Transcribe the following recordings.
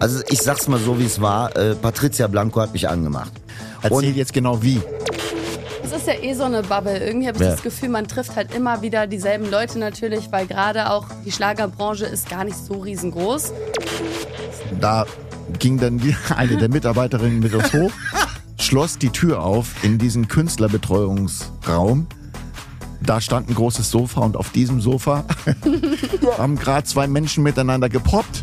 Also ich sag's mal so, wie es war. Patricia Blanco hat mich angemacht. Erzähl jetzt genau wie. Es ist ja so eine Bubble. Irgendwie habe ich das Gefühl, man trifft halt immer wieder dieselben Leute natürlich, weil gerade auch die Schlagerbranche ist gar nicht so riesengroß. Da ging dann eine der Mitarbeiterinnen mit uns hoch, schloss die Tür auf in diesen Künstlerbetreuungsraum. Da stand ein großes Sofa und auf diesem Sofa haben gerade 2 Menschen miteinander gepoppt.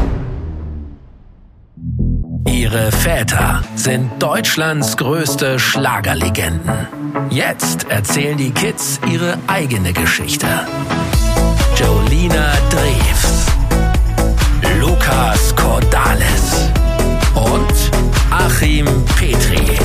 Ihre Väter sind Deutschlands größte Schlagerlegenden. Jetzt erzählen die Kids ihre eigene Geschichte. Jolina Drews, Lukas Cordalis und Achim Petri.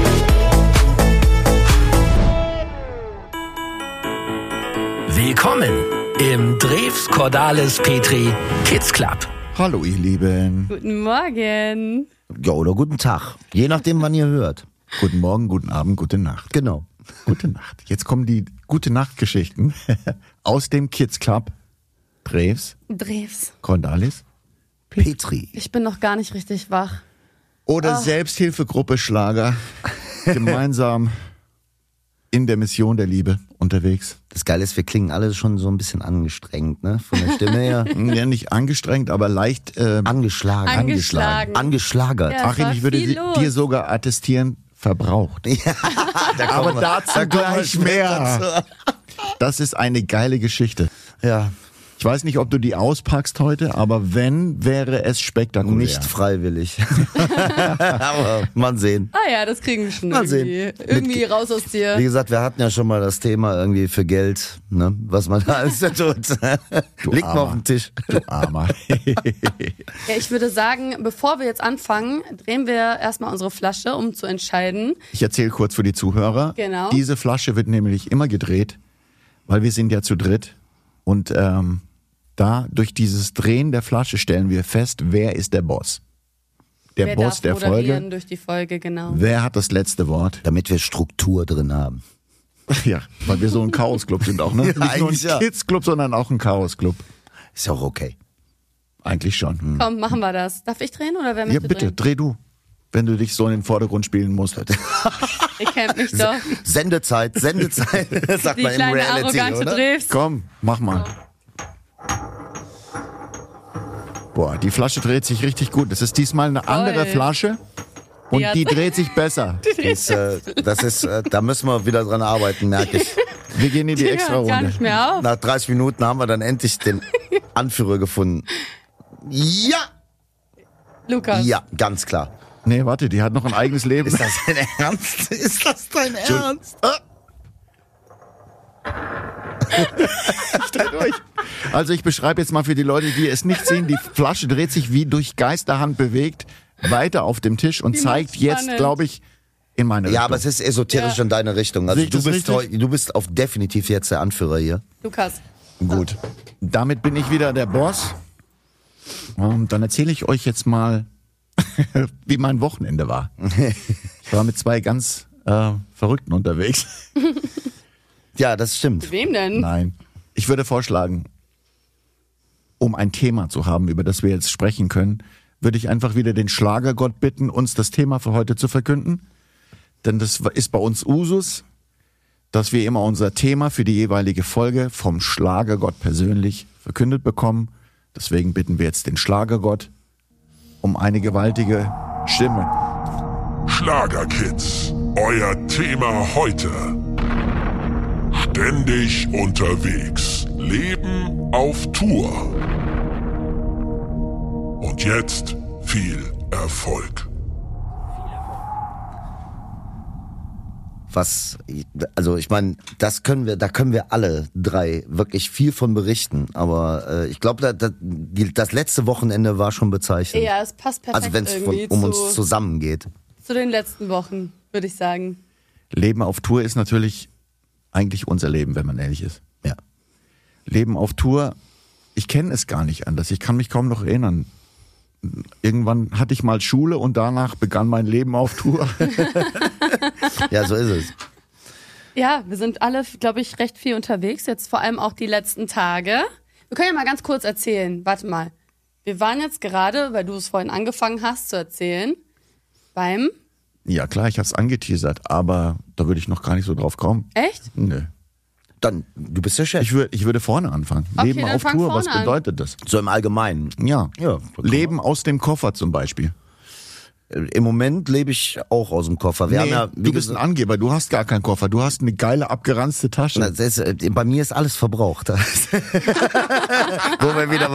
Willkommen im Drews Cordalis Petri Kids Club. Hallo ihr Lieben. Guten Morgen. Ja, oder guten Tag. Je nachdem, wann ihr hört. Guten Morgen, guten Abend, gute Nacht. Genau. Gute Nacht. Jetzt kommen die Gute-Nacht-Geschichten aus dem Kids Club. Drews, Cordalis, Petri. Ich bin noch gar nicht richtig wach. oder Selbsthilfegruppe Schlager. Gemeinsam in der Mission der Liebe unterwegs. Das Geile ist, wir klingen alle schon so ein bisschen angestrengt, ne? Von der Stimme her. Ja, nicht angestrengt, aber leicht Angeschlagen. Angeschlagert. Ja. Achim, ich würde viel los. dir sogar attestieren, verbraucht. Aber dazu gleich mehr. Das ist eine geile Geschichte. Ja, Ich weiß nicht, ob du die auspackst heute, aber wenn, wäre es spektakulär. nicht freiwillig. Aber mal sehen. Ah ja, das kriegen wir schon Mal irgendwie raus aus Wie dir. gesagt, wir hatten ja schon mal das Thema irgendwie für Geld, ne? Was man da alles tut. Liegt mal auf dem Tisch. Du Armer. Ja, ich würde sagen, bevor wir jetzt anfangen, drehen wir erstmal unsere Flasche, um zu entscheiden. Ich erzähle kurz für die Zuhörer. Genau. Diese Flasche wird nämlich immer gedreht, weil wir sind ja zu dritt. Und da durch dieses Drehen der Flasche stellen wir fest, wer ist der Boss. Der Wer Boss darf der moderieren Folge. durch die Folge, genau. Wer hat das letzte Wort? Damit wir Struktur drin haben. Ja, weil wir so ein Chaos-Club sind auch, ne? Ja, Nicht nur ein eigentlich ja. Kids-Club, sondern auch ein Chaos-Club. Ist ja auch okay. Eigentlich schon. Komm, machen wir das. Darf ich drehen oder wer Ja, möchte bitte, drehen? dreh du. Wenn du dich so in den Vordergrund spielen musst. Ihr kennt mich doch. Sendezeit, sagt Die man im kleine Reality, arrogante oder? Drews. Komm, mach mal. Boah, die Flasche dreht sich richtig gut. Das ist diesmal eine andere Flasche und Die hat- die dreht sich besser. Da müssen wir wieder dran arbeiten, merke ich. Wir gehen in die Die hört Extra-Runde. gar nicht mehr auf. Nach 30 Minuten haben wir dann endlich den Anführer gefunden. Ja! Lukas. Ja, ganz klar. Nee, warte, die hat noch ein eigenes Leben. Ist das dein Ernst? Ist das dein Ernst? Also ich beschreibe jetzt mal für die Leute, die es nicht sehen, die Flasche dreht sich wie durch Geisterhand bewegt weiter auf dem Tisch und Wie zeigt macht's jetzt, spannend. glaube ich, in meine Richtung. Ja, aber es ist esoterisch Ja. in deine Richtung. Also Sehe ich das richtig? du bist auf definitiv jetzt der Anführer hier. Lukas. Gut. Damit bin ich wieder der Boss. Und dann erzähle ich euch jetzt mal, wie mein Wochenende war. Ich war mit 2 ganz Verrückten unterwegs. Ja, das stimmt. Mit wem denn? Nein. Ich würde vorschlagen, um ein Thema zu haben, über das wir jetzt sprechen können, würde ich einfach wieder den Schlagergott bitten, uns das Thema für heute zu verkünden. Denn das ist bei uns Usus, dass wir immer unser Thema für die jeweilige Folge vom Schlagergott persönlich verkündet bekommen. Deswegen bitten wir jetzt den Schlagergott um eine gewaltige Stimme. Schlagerkids, euer Thema heute. Ständig unterwegs, Leben auf Tour. Und jetzt viel Erfolg. Also ich meine, da können wir alle 3 wirklich viel von berichten. Aber ich glaube, das letzte Wochenende war schon bezeichnend. Ja, es passt perfekt Also wenn es irgendwie um uns zusammengeht. zu den letzten Wochen, würde ich sagen. Leben auf Tour ist natürlich eigentlich unser Leben, wenn man ehrlich ist. Ja. Leben auf Tour, ich kenne es gar nicht anders. Ich kann mich kaum noch erinnern. Irgendwann hatte ich mal Schule und danach begann mein Leben auf Tour. Ja, so ist es. Ja, wir sind alle, glaube ich, recht viel unterwegs, jetzt vor allem auch die letzten Tage. Wir können ja mal ganz kurz erzählen, warte mal. Wir waren jetzt gerade, weil du es vorhin angefangen hast zu erzählen, beim... Ja klar, ich habe es angeteasert, aber da würde ich noch gar nicht so drauf kommen. Echt? Nö. Dann, du bist der Chef. Ich würde vorne anfangen. Okay, Leben dann auf fang Tour, was vorne an. bedeutet das? So im Allgemeinen. Ja. Ja. Leben aus dem Koffer zum Beispiel. Im Moment lebe ich auch aus dem Koffer. Wir haben ja, wie du bist ein Angeber, du hast gar keinen Koffer, du hast eine geile, abgeranzte Tasche. Das ist, bei mir ist alles verbraucht. Wo wir wieder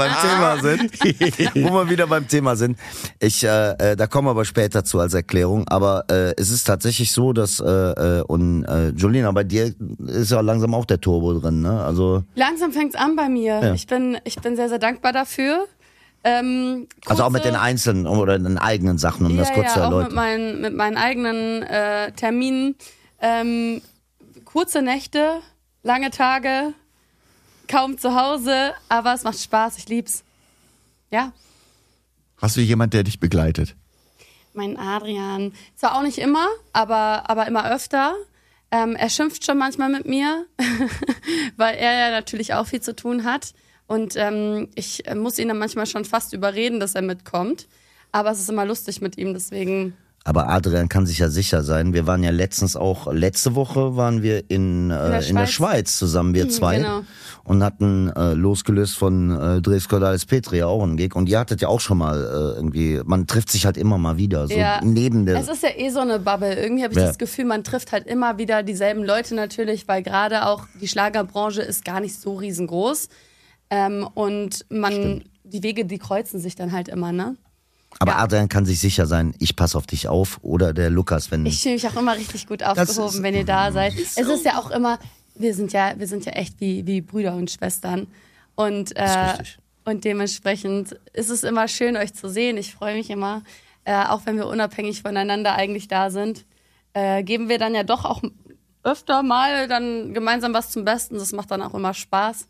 beim Thema sind. Da kommen wir aber später zu als Erklärung. Aber es ist tatsächlich so, dass Jolina, bei dir ist ja langsam auch der Turbo drin, ne? Also Langsam fängt's an bei mir. Ja. Ich bin sehr, sehr dankbar dafür. also auch mit den einzelnen oder den eigenen Sachen, um das kurz zu auch erläutern. mit meinen eigenen Terminen. Kurze Nächte, lange Tage, kaum zu Hause, aber es macht Spaß, ich lieb's. Ja, Hast du jemand, der dich begleitet? mein Adrian. Zwar auch nicht immer, aber immer öfter. Er schimpft schon manchmal mit mir, weil er ja natürlich auch viel zu tun hat. Und ich muss ihn dann manchmal schon fast überreden, dass er mitkommt. Aber es ist immer lustig mit ihm, deswegen... Aber Adrian kann sich ja sicher sein. Wir waren ja letzte Woche waren wir in der Schweiz zusammen, wir zwei. Genau. Und hatten losgelöst von Dreves Cordalis Petri auch einen Gig. Und ihr hattet ja auch schon mal irgendwie, man trifft sich halt immer mal wieder. So Ja, neben der. es ist ja so eine Bubble. Irgendwie habe ich Ja. das Gefühl, man trifft halt immer wieder dieselben Leute natürlich, weil gerade auch die Schlagerbranche ist gar nicht so riesengroß. Und die Wege, die kreuzen sich dann halt immer, ne? Aber ja. Adrian kann sich sicher sein, ich passe auf dich auf. Oder der Lukas, wenn. Ich fühle mich auch immer richtig gut Das aufgehoben, ist- wenn ihr da seid. Es ist ja auch immer, wir sind ja echt wie Brüder und Schwestern. Und, ist richtig. und dementsprechend ist es immer schön, euch zu sehen. Ich freue mich immer, auch wenn wir unabhängig voneinander eigentlich da sind, geben wir dann ja doch auch öfter mal dann gemeinsam was zum Besten. Das macht dann auch immer Spaß.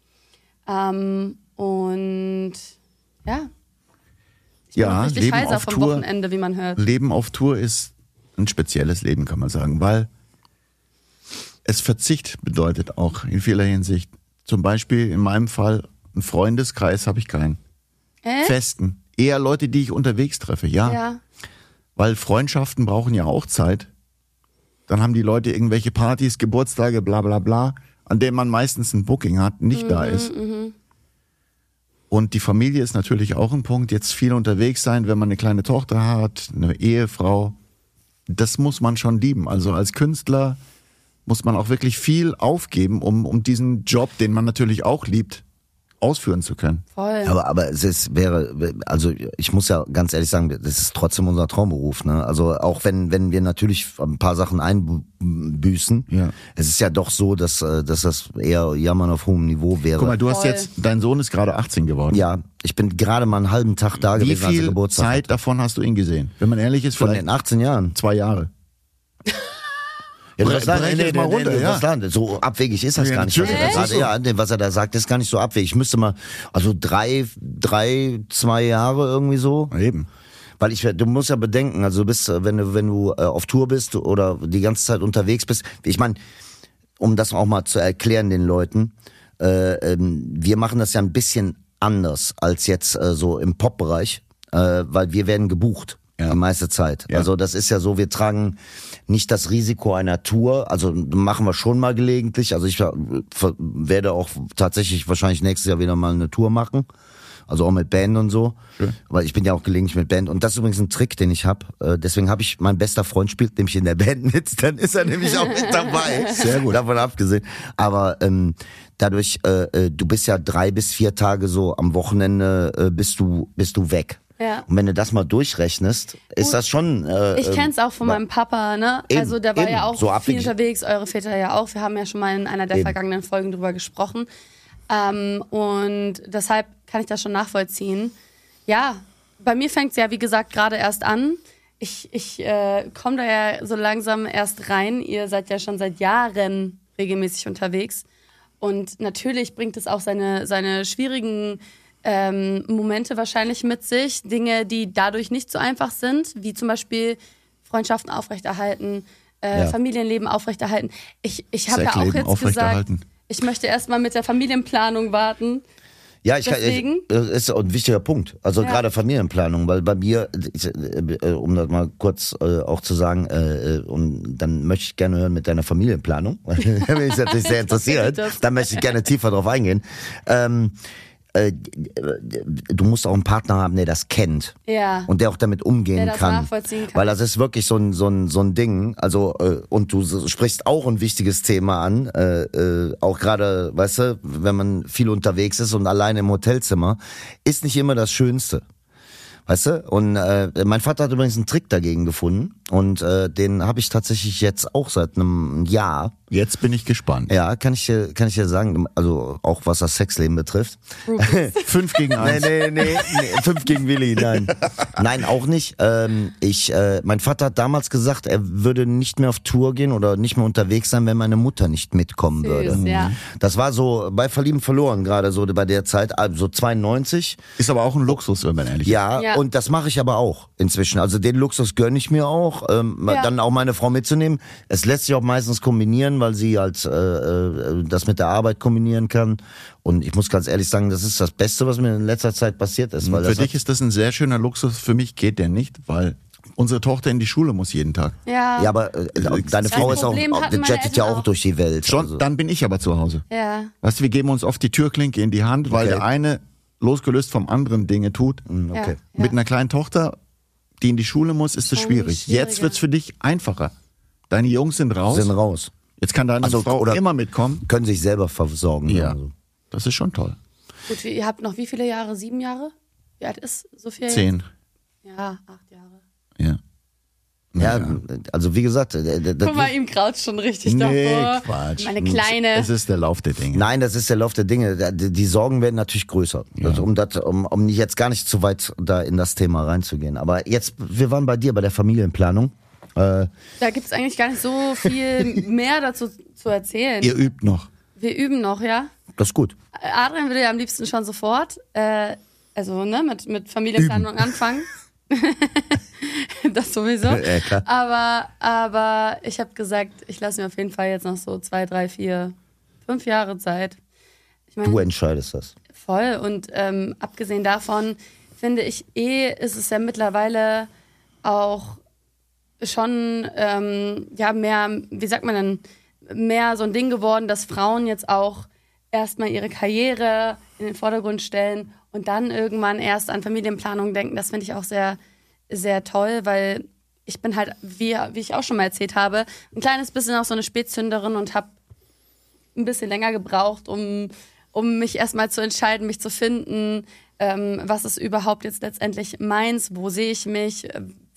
Und ja. Ich bin auch richtig Leben heiser auf vom Tour. Wochenende, wie man hört. Leben auf Tour ist ein spezielles Leben, kann man sagen, weil es Verzicht bedeutet auch in vieler Hinsicht. Zum Beispiel in meinem Fall, einen Freundeskreis habe ich keinen. Festen. Eher Leute, die ich unterwegs treffe, Ja. Weil Freundschaften brauchen ja auch Zeit. Dann haben die Leute irgendwelche Partys, Geburtstage, bla bla bla, an denen man meistens ein Booking hat, nicht da ist. Und die Familie ist natürlich auch ein Punkt. Jetzt viel unterwegs sein, wenn man eine kleine Tochter hat, eine Ehefrau. Das muss man schon lieben. Also als Künstler muss man auch wirklich viel aufgeben, um diesen Job, den man natürlich auch liebt, ausführen zu können. Voll. Aber also ich muss ja ganz ehrlich sagen, das ist trotzdem unser Traumberuf, ne? Also auch wenn wir natürlich ein paar Sachen einbüßen, Ja. es ist ja doch so, dass das eher Jammern auf hohem Niveau wäre. Guck mal, du hast Voll. dein Sohn ist gerade 18 geworden. Ja, ich bin gerade mal einen halben Tag da Wie gewesen, als er viel Geburtstag hat. Zeit davon hast du ihn gesehen? Wenn man ehrlich ist, Von vielleicht den 18 Jahren. 2 Jahre. Ja, Brech jetzt mal runter, ja. So abwegig ist das Ja, gar nicht. Was natürlich, er, das da ist gerade, ja, was er da sagt, ist gar nicht so abwegig. Ich müsste mal, also 2 Jahre irgendwie so. Eben. Weil du musst ja bedenken, also du bist, wenn du auf Tour bist oder die ganze Zeit unterwegs bist, ich meine, um das auch mal zu erklären den Leuten, wir machen das ja ein bisschen anders als jetzt so im Pop-Bereich, weil wir werden gebucht. Ja. Die meiste Zeit. Ja. Also das ist ja so, wir tragen nicht das Risiko einer Tour, also machen wir schon mal gelegentlich, also ich werde auch tatsächlich wahrscheinlich nächstes Jahr wieder mal eine Tour machen, also auch mit Band und so, Schön. weil ich bin ja auch gelegentlich mit Band und das ist übrigens ein Trick, den ich habe, deswegen habe ich, mein bester Freund spielt nämlich in der Band mit, dann ist er nämlich auch mit dabei. Sehr gut. Davon abgesehen, aber dadurch, du bist ja 3 bis 4 Tage so am Wochenende bist du weg. Ja. Und wenn du das mal durchrechnest, ist das schon. Ich kenn's auch von meinem Papa, ne? Eben, Also der war eben, ja auch so viel abwegig. unterwegs, eure Väter ja auch. Wir haben ja schon mal in einer der Eben. vergangenen Folgen drüber gesprochen. Und deshalb kann ich das schon nachvollziehen. Ja, bei mir fängt's ja, wie gesagt, gerade erst an. Ich komme da ja so langsam erst rein. Ihr seid ja schon seit Jahren regelmäßig unterwegs. Und natürlich bringt es auch seine schwierigen Momente wahrscheinlich mit sich. Dinge, die dadurch nicht so einfach sind, wie zum Beispiel Freundschaften aufrechterhalten, Familienleben aufrechterhalten. Ich habe ja auch Sexleben jetzt gesagt, aufrechterhalten. ich möchte erstmal mit der Familienplanung warten. Ja, Deswegen? Ist ein wichtiger Punkt. Also Ja. gerade Familienplanung, weil bei mir, um das mal kurz auch zu sagen, und dann möchte ich gerne hören mit deiner Familienplanung, weil mich natürlich sehr interessiert, dann möchte ich gerne tiefer drauf eingehen. Du musst auch einen Partner haben, der das kennt. Ja. Und der auch damit umgehen Der das kann. nachvollziehen kann. Weil das ist wirklich so ein Ding. Also, und du sprichst auch ein wichtiges Thema an. Auch gerade, weißt du, wenn man viel unterwegs ist und alleine im Hotelzimmer, ist nicht immer das Schönste. Weißt du? Und mein Vater hat übrigens einen Trick dagegen gefunden. Und den habe ich tatsächlich jetzt auch seit einem Jahr. Jetzt bin ich gespannt. Ja, kann ich dir sagen, also auch was das Sexleben betrifft. 5 gegen 1. Nee, 5 gegen Willi, nein. Nein, auch nicht. Mein Vater hat damals gesagt, er würde nicht mehr auf Tour gehen oder nicht mehr unterwegs sein, wenn meine Mutter nicht mitkommen würde. Ja. Das war so bei Verlieben verloren, gerade so bei der Zeit, also 92. Ist aber auch ein Luxus, wenn man ehrlich ist. Ja. Und das mache ich aber auch inzwischen. Also den Luxus gönne ich mir auch, dann auch meine Frau mitzunehmen. Es lässt sich auch meistens kombinieren, weil sie halt das mit der Arbeit kombinieren kann. Und ich muss ganz ehrlich sagen, das ist das Beste, was mir in letzter Zeit passiert ist. Weil Für dich ist das ein sehr schöner Luxus. Für mich geht der nicht, weil unsere Tochter in die Schule muss jeden Tag. Ja. Ja, aber deine Frau ist auch, Problem hatten meine jettet ja Eltern auch auch. durch die Welt. Schon, Also. dann bin ich aber zu Hause. Ja. Weißt du, wir geben uns oft die Türklinke in die Hand, weil Okay. der eine losgelöst vom anderen Dinge tut. Okay. Ja. Mit einer kleinen Tochter, die in die Schule muss, ist es Schon schwierig. schwieriger. Jetzt wird's für dich einfacher. Deine Jungs sind raus. Sind raus. Jetzt kann deine Also, Frau oder- immer mitkommen. Können sich selber versorgen. Ja, Also. das ist schon toll. Gut, ihr habt noch wie viele Jahre? 7 Jahre? Wie alt ist Sophia? 10. Jetzt? Ja, 8 Jahre. Ja. Ja, also wie gesagt, Guck mal, ihm graut schon richtig Nee, davor. Quatsch. Meine Kleine. Es ist der Lauf der Dinge. nein, das ist der Lauf der Dinge. Die Sorgen werden natürlich größer. Also um jetzt gar nicht zu weit da in das Thema reinzugehen. Aber jetzt, wir waren bei dir bei der Familienplanung. Da gibt's eigentlich gar nicht so viel mehr dazu zu erzählen. Ihr übt noch. Wir üben noch, ja. Das ist gut. Adrian würde ja am liebsten schon sofort, also ne, mit Familienplanung anfangen. Das sowieso. Ja, klar. Aber ich habe gesagt, ich lasse mir auf jeden Fall jetzt noch so 2, 3, 4, 5 Jahre Zeit. Ich meine, Du entscheidest das. voll. Und abgesehen davon finde ich ist es ja mittlerweile auch schon mehr, wie sagt man denn, mehr so ein Ding geworden, dass Frauen jetzt auch erstmal ihre Karriere in den Vordergrund stellen und dann irgendwann erst an Familienplanung denken. Das finde ich auch sehr, sehr toll, weil ich bin halt, wie ich auch schon mal erzählt habe, ein kleines bisschen auch so eine Spätzünderin und habe ein bisschen länger gebraucht, um mich erstmal zu entscheiden, mich zu finden, was ist überhaupt jetzt letztendlich meins, wo sehe ich mich,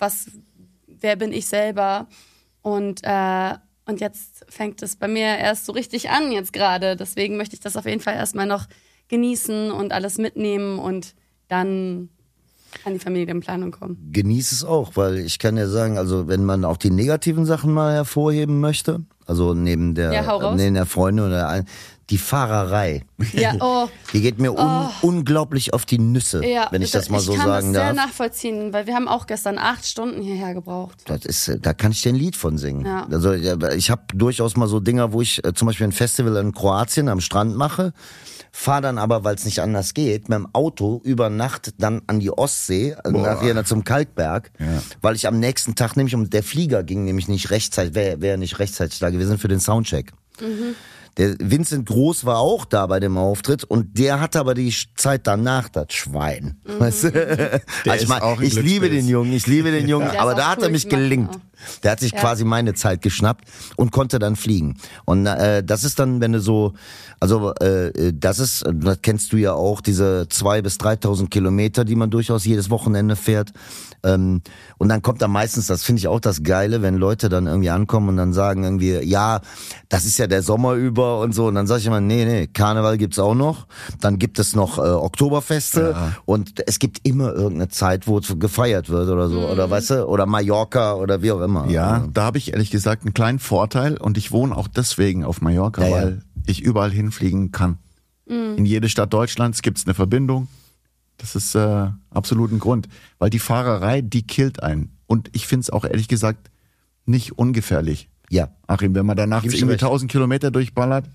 wer bin ich selber und jetzt fängt es bei mir erst so richtig an jetzt gerade, deswegen möchte ich das auf jeden Fall erstmal noch genießen und alles mitnehmen und dann an die Familienplanung kommen. Genieß es auch, weil ich kann ja sagen, also wenn man auch die negativen Sachen mal hervorheben möchte, also neben Ja, hau raus. der Freundin oder die Fahrerei, Ja, oh. die geht mir unglaublich auf die Nüsse, Ja, wenn ich das mal so ich sagen kann das sehr darf. nachvollziehen, weil wir haben auch gestern 8 Stunden hierher gebraucht. Da kann ich dir ein Lied von singen. Ja. Also ich habe durchaus mal so Dinger, wo ich zum Beispiel ein Festival in Kroatien am Strand mache, fahre dann aber, weil es nicht anders geht, mit dem Auto über Nacht dann an die Ostsee, nachher zum Kalkberg, weil ich am nächsten Tag nämlich, der Flieger ging nämlich nicht rechtzeitig, wäre nicht rechtzeitig da gewesen für den Soundcheck. Der Vincent Groß war auch da bei dem Auftritt und der hatte aber die Zeit danach, das Schwein. Weißt du? ist auch ein Ich liebe Glückspilz. den Jungen, Der aber ist da auch hat cool, er mich ich mag ihn gelingt. auch. Der hat sich quasi meine Zeit geschnappt und konnte dann fliegen. Und das ist dann, wenn du so, also das kennst du ja auch, diese 2.000 bis 3.000 Kilometer, die man durchaus jedes Wochenende fährt. Und dann kommt da meistens, das finde ich auch das Geile, wenn Leute dann irgendwie ankommen und dann sagen irgendwie, ja, das ist ja der Sommer über und so. Und dann sage ich immer, nee, Karneval gibt's auch noch. Dann gibt es noch Oktoberfeste und es gibt immer irgendeine Zeit, wo es gefeiert wird oder so. Oder weißt du, oder Mallorca oder wie auch immer. Ja, da habe ich ehrlich gesagt einen kleinen Vorteil und ich wohne auch deswegen auf Mallorca, Ja, weil ich überall hinfliegen kann. In jede Stadt Deutschlands gibt's eine Verbindung. Das ist absolut ein Grund, weil die Fahrerei, die killt einen. Und ich find's auch ehrlich gesagt nicht ungefährlich. Ja. Achim, wenn man da nachts Gib ich dir irgendwie recht. 1000 Kilometer durchballert,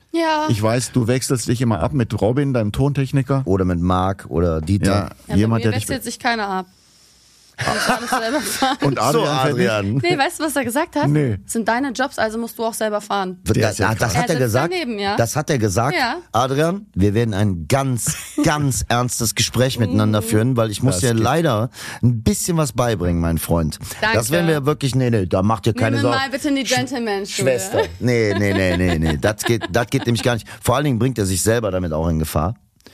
Ja. Ich weiß, du wechselst dich immer ab mit Robin, deinem Tontechniker. Oder mit Marc oder Dieter. Ja, jemand, bei mir der dich... wechselt sich keiner ab. Ich muss alles selber fahren. Und Adrian, Nee, weißt du, was er gesagt hat? Nee. Das sind deine Jobs, also musst du auch selber fahren. Der ist ja Das hat Er er sitzt gesagt. daneben, ja. Das hat er gesagt. Ja. Adrian, wir werden ein ganz, ganz ernstes Gespräch miteinander führen, weil ich muss dir leider ein bisschen was beibringen, mein Freund. Danke. Das werden wir wirklich, nee, da macht ihr keine Nimm ihn Sorgen. mal bitte in die Gentleman-Schule. Schwester. Nee. Das geht nämlich gar nicht. Vor allen Dingen bringt er sich selber damit auch in Gefahr.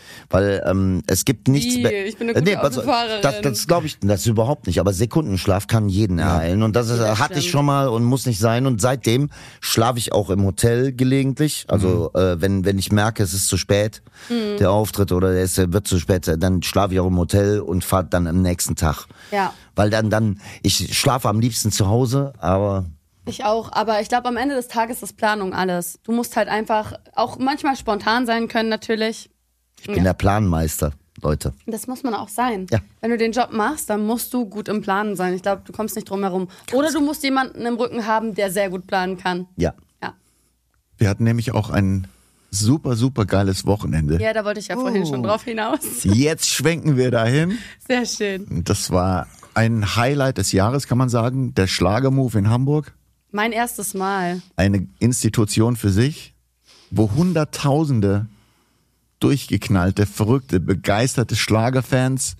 Weil es gibt nichts. Ich bin eine gute Autofahrerin. Das glaube ich, das überhaupt nicht. Aber Sekundenschlaf kann jeden ereilen. Und das hatte ich schon mal und muss nicht sein. Und seitdem schlafe ich auch im Hotel gelegentlich. Also wenn ich merke, es ist zu spät, der Auftritt oder wird zu spät, dann schlafe ich auch im Hotel und fahre dann am nächsten Tag. Ja. Weil dann ich schlafe am liebsten zu Hause, aber Ich auch, aber ich glaube, am Ende des Tages ist Planung alles. Du musst halt einfach auch manchmal spontan sein können, natürlich. ich bin der Planmeister, Leute. Das muss man auch sein. Ja. Wenn du den Job machst, dann musst du gut im Planen sein. Ich glaube, du kommst nicht drum herum. Oder du musst jemanden im Rücken haben, der sehr gut planen kann. Ja. Ja, Wir hatten nämlich auch ein super, super geiles Wochenende. ja, da wollte ich ja vorhin schon drauf hinaus. Jetzt schwenken wir dahin. Sehr schön. Das war ein Highlight des Jahres, kann man sagen. Der Schlagermove in Hamburg. Mein erstes Mal. Eine Institution für sich, wo Hunderttausende durchgeknallte, verrückte, begeisterte Schlagerfans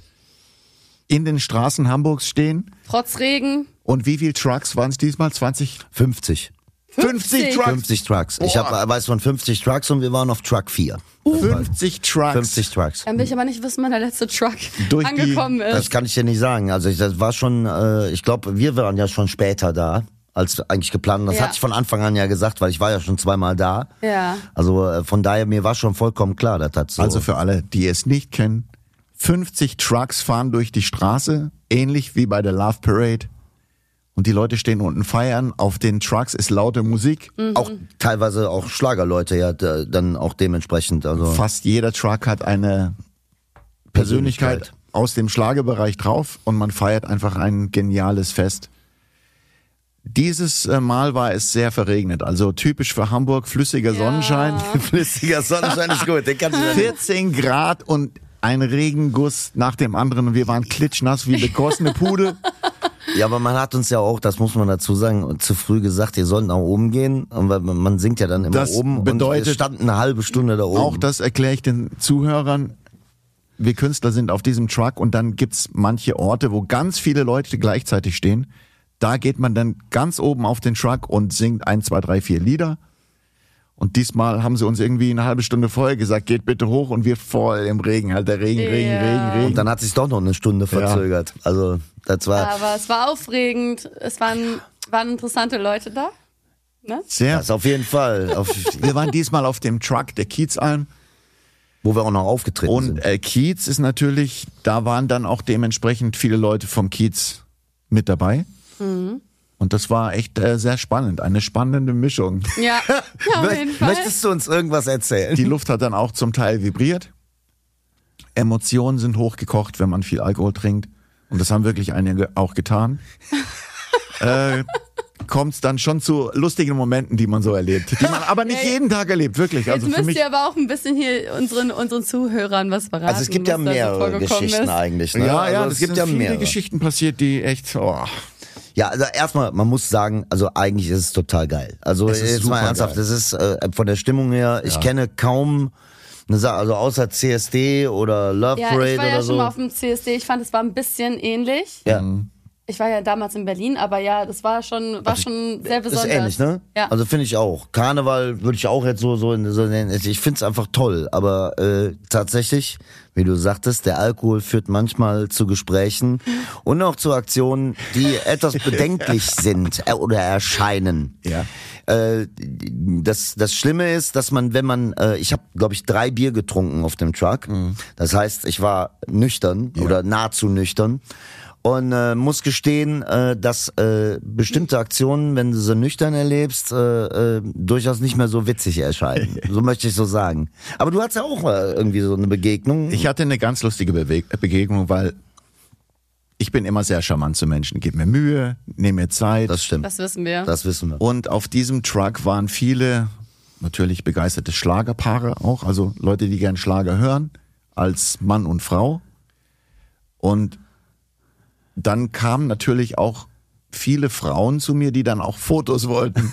in den Straßen Hamburgs stehen. Trotz Regen. Und wie viele Trucks waren es diesmal? 20? 50. 50 Trucks! 50 Trucks. Ich weiß von 50 Trucks und wir waren auf Truck 4. 50 Trucks. 50 Trucks. Dann will ich aber nicht wissen, wann der letzte Truck Durch die- angekommen Das ist. kann ich dir nicht sagen. Also das war schon, ich glaube, wir waren ja schon später da, als eigentlich geplant. Das Ja. hatte ich von Anfang an ja gesagt, weil ich war ja schon zweimal da. Ja. Also von daher, mir war schon vollkommen klar, dass das so... Also für alle, die es nicht kennen, 50 Trucks fahren durch die Straße, ähnlich wie bei der Love Parade. Und die Leute stehen unten feiern. Auf den Trucks ist laute Musik. auch teilweise auch Schlagerleute ja dann auch dementsprechend. Also Fast jeder Truck hat eine Persönlichkeit aus dem Schlagerbereich drauf und man feiert einfach ein geniales Fest. Dieses Mal war es sehr verregnet, also typisch für Hamburg, flüssiger Sonnenschein, flüssiger Sonnenschein ist gut. Den kann ich 14 Grad und ein Regenguss nach dem anderen und wir waren klitschnass wie begossene Pudel. Ja, aber man hat uns ja auch, das muss man dazu sagen, zu früh gesagt, ihr sollt nach oben gehen. Und weil man singt ja dann immer Das oben bedeutet- und wir standen eine halbe Stunde da oben. Auch das erkläre ich den Zuhörern. Wir Künstler sind auf diesem Truck und dann gibt's manche Orte, wo ganz viele Leute gleichzeitig stehen. Da geht man dann ganz oben auf den Truck und singt 1, 2, 3, 4 Lieder. Und diesmal haben sie uns irgendwie eine halbe Stunde vorher gesagt, geht bitte hoch und wir voll im Regen, halt der Regen. Und dann hat sich doch noch eine Stunde verzögert. Also das war Aber es war aufregend. Es waren interessante Leute da. Ne? Sehr. das auf jeden Fall, Wir waren diesmal auf dem Truck der Kiezalm. wo wir auch noch aufgetreten Und sind. Kiez ist natürlich, da waren dann auch dementsprechend viele Leute vom Kiez mit dabei. Und das war echt sehr spannend, eine spannende Mischung. Ja, auf jeden Fall. Möchtest du uns irgendwas erzählen? Die Luft hat dann auch zum Teil vibriert. Emotionen sind hochgekocht, wenn man viel Alkohol trinkt. Und das haben wirklich einige auch getan. Kommt es dann schon zu lustigen Momenten, die man so erlebt. Die man aber nicht jeden Tag erlebt, wirklich. Jetzt Also für müsst mich. ihr aber auch ein bisschen hier unseren Zuhörern was verraten. Also es gibt ja was da so mehrere vorgekommen Geschichten ist. eigentlich. Ne? Ja, also es es gibt sind ja viele mehrere. Geschichten passiert, die echt. Oh. Ja, also erstmal, man muss sagen, also eigentlich ist es total geil. Also Es ist jetzt mal super ernsthaft, geil. das ist von der Stimmung her, ich kenne kaum eine Sache, also außer CSD oder Love Ja, Parade ich war ja oder schon so. mal auf dem CSD. Ich fand, es war ein bisschen ähnlich. Ja. Ich war ja damals in Berlin, aber ja, das war schon sehr besonders. Ist ähnlich, ne? Ja. Also finde ich auch. Karneval würde ich auch jetzt so nennen. Ich finde es einfach toll, aber tatsächlich, wie du sagtest, der Alkohol führt manchmal zu Gesprächen und auch zu Aktionen, die etwas bedenklich sind oder erscheinen. Ja. Das Schlimme ist, dass man, wenn man, ich habe, glaube ich, 3 Bier getrunken auf dem Truck. Das heißt, ich war nüchtern oder nahezu nüchtern. Und muss gestehen, dass bestimmte Aktionen, wenn du sie nüchtern erlebst, durchaus nicht mehr so witzig erscheinen. So möchte ich so sagen. Aber du hattest ja auch mal irgendwie so eine Begegnung. Ich hatte eine ganz lustige Begegnung, weil ich bin immer sehr charmant zu Menschen. Gib mir Mühe, nehme mir Zeit. Das stimmt. Das wissen wir. Das wissen wir. Und auf diesem Truck waren viele natürlich begeisterte Schlagerpaare auch, also Leute, die gern Schlager hören, als Mann und Frau. Und dann kamen natürlich auch viele Frauen zu mir, die dann auch Fotos wollten.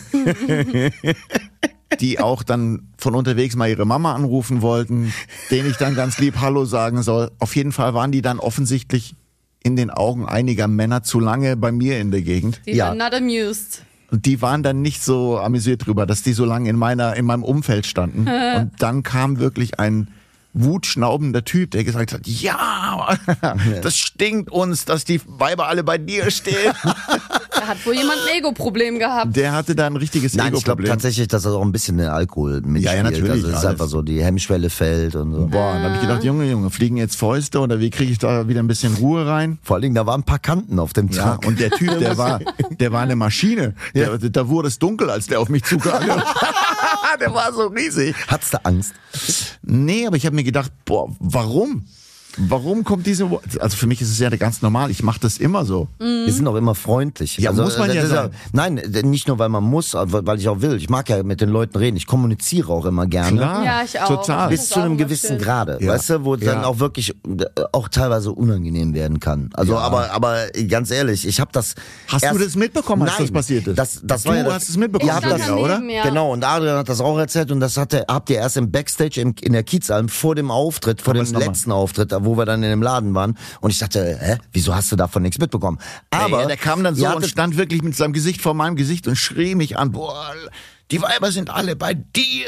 Die auch dann von unterwegs mal ihre Mama anrufen wollten, denen ich dann ganz lieb Hallo sagen soll. Auf jeden Fall waren die dann offensichtlich in den Augen einiger Männer zu lange bei mir in der Gegend. Die waren not amused. Und die waren dann nicht so amüsiert drüber, dass die so lange in meinem Umfeld standen. Und dann kam wirklich ein wutschnaubender Typ, der gesagt hat, ja, das stinkt uns, dass die Weiber alle bei dir stehen. Da hat wohl jemand ein Ego-Problem gehabt. Der hatte da ein richtiges Nein, ich glaube Ego-Problem. tatsächlich, dass das auch ein bisschen der Alkohol mitspielt. Ja, natürlich, Also es ist alles. einfach so, die Hemmschwelle fällt und so. Boah, dann habe ich gedacht, Junge, fliegen jetzt Fäuste oder wie kriege ich da wieder ein bisschen Ruhe rein? Vor allen Dingen, da waren ein paar Kanten auf dem Ja, Truck. und der Typ, der war eine Maschine. Da wurde es dunkel, als der auf mich zukam. Der war so riesig. Hattest du Angst? Nee, aber ich habe mir gedacht, boah, warum? Warum kommt diese... Also für mich ist es ja ganz normal, ich mache das immer so. Wir sind auch immer freundlich. Ja, muss man das ja ist sein. Nein, nicht nur, weil man muss, aber weil ich auch will. Ich mag ja mit den Leuten reden. Ich kommuniziere auch immer gerne. Klar, Ja, ich auch. total. Bis zu einem gewissen Grade, Ja. weißt du, wo es dann Ja. auch wirklich auch teilweise unangenehm werden kann. Also, Ja. aber ganz ehrlich, ich habe das. Hast du das mitbekommen, als Nein, das passiert ist? Das war Du ja das, hast es mitbekommen, Ihr habt stand das, daneben, oder? ja. Genau, und Adrian hat das auch erzählt und das habt ihr erst im Backstage in der Kiezalm vor dem Auftritt, vor dem Komm, nochmal. letzten Auftritt, wo wir dann in dem Laden waren. Und ich dachte, wieso hast du davon nichts mitbekommen? Aber ja, der kam dann so ihr und hattet- stand wirklich mit seinem Gesicht vor meinem Gesicht und schrie mich an, boah, die Weiber sind alle bei dir.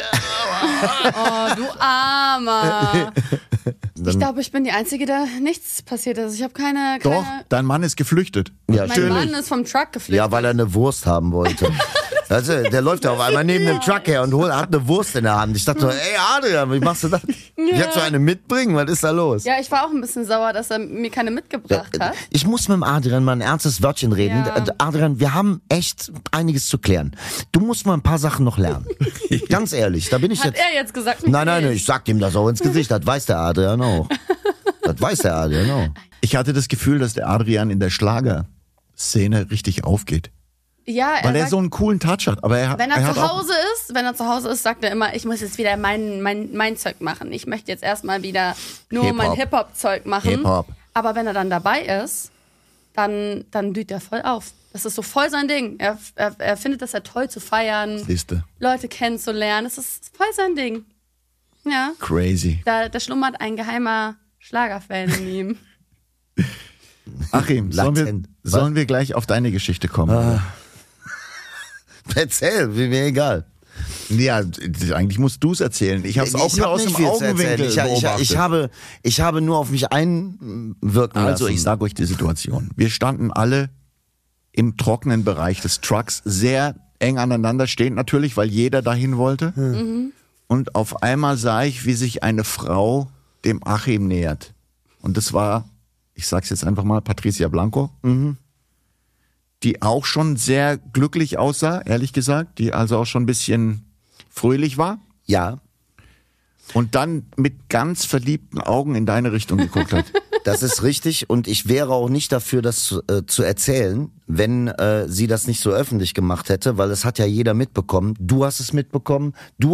Oh, du Armer. Ich glaube, ich bin die Einzige, der nichts passiert ist. Ich habe keine... Doch, dein Mann ist geflüchtet. Ja, Mein Mann ist vom Truck geflüchtet. Ja, weil er eine Wurst haben wollte. Also, der läuft ja auf einmal neben dem Truck her und hat eine Wurst in der Hand. Ich dachte so, ey Adrian, wie machst du das? Ich hätte so eine mitbringen, was ist da los? Ja, ich war auch ein bisschen sauer, dass er mir keine mitgebracht hat. Ich muss mit dem Adrian mal ein ernstes Wörtchen reden. Ja. Adrian, wir haben echt einiges zu klären. Du musst mal ein paar Sachen noch lernen. Ganz ehrlich, da bin ich Hat jetzt... er jetzt gesagt? nicht Nein, ich. ich sag ihm das auch ins Gesicht. Das weiß der Adrian auch. Das weiß der Adrian auch. Ich hatte das Gefühl, dass der Adrian in der Schlagerszene richtig aufgeht. Ja, Weil er er sagt, so einen coolen Touch hat. Aber wenn er er hat zu auch, Hause ist, sagt er immer, ich muss jetzt wieder mein Zeug machen. Ich möchte jetzt erstmal wieder nur Hip-Hop. mein Hip-Hop-Zeug machen. Hip-Hop. Aber wenn er dann dabei ist, dann blüht er voll auf. Das ist so voll sein Ding. Er findet das ja toll zu feiern, Siehste, Leute kennenzulernen. Das ist voll sein Ding. Ja, crazy. da schlummert ein geheimer Schlagerfan in ihm. Achim, Latent. sollen wir gleich auf deine Geschichte kommen? Erzähl, mir egal. Ja, eigentlich musst du es erzählen. Ich habe es auch nur hab aus nicht dem viel zu erzählen. Augenwinkel beobachtet. Ich habe nur auf mich einwirken Also lassen. ich sage euch die Situation. Wir standen alle im trockenen Bereich des Trucks, sehr eng aneinander stehend natürlich, weil jeder dahin wollte. Und auf einmal sah ich, wie sich eine Frau dem Achim nähert. Und das war, ich sag's jetzt einfach mal, Patricia Blanco, die auch schon sehr glücklich aussah, ehrlich gesagt, die also auch schon ein bisschen fröhlich war. Ja, Und dann mit ganz verliebten Augen in deine Richtung geguckt hat. das ist richtig und ich wäre auch nicht dafür, das zu erzählen, wenn sie das nicht so öffentlich gemacht hätte, weil es hat ja jeder mitbekommen. Du hast es mitbekommen,